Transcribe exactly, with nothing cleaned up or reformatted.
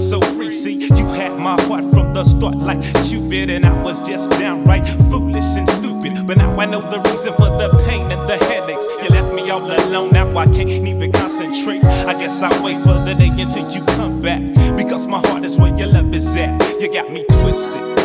so free. See, you had my heart from the start like Cupid, and I was just downright foolish and stupid. But now I know the reason for the pain and the headaches. You left me all alone, now I can't even concentrate. I guess I'll wait for the day until you come back, because my heart is where your love is at. You got me twisted.